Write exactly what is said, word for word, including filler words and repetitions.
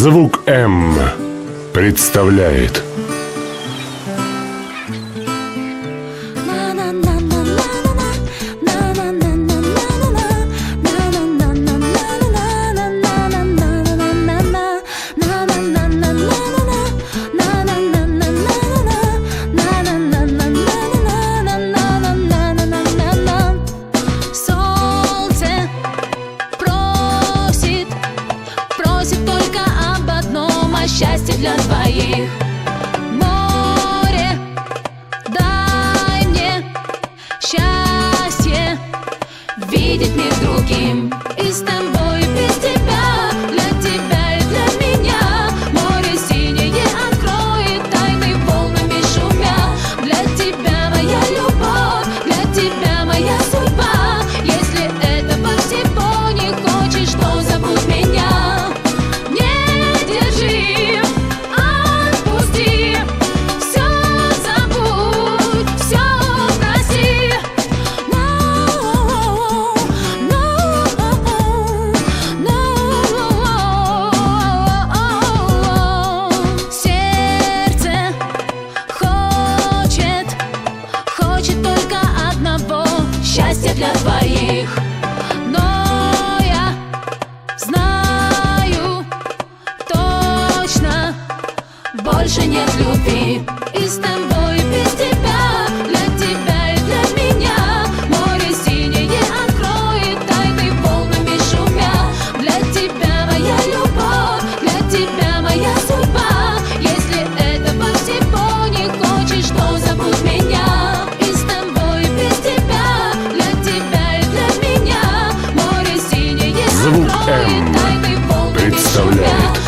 Звук М представляет. Счастье для двоих. Море, дай мне счастье видеть мир другим. И с тобой, без тебя, для тебя и для меня. Море синее откроет тайны волнами шумя. Для тебя моя любовь, для тебя моя судьба. Если этого всего не хочешь, то забудь меня. Счастье для двоих. Но я знаю точно, больше нет любви. И с тобой, без тебя, для тебя и для меня. Море синее откроет тайны волнами шумя. Для тебя моя любовь, для тебя моя судьба. Если этого всего не хочешь, то забудь меня. Звук М представляет.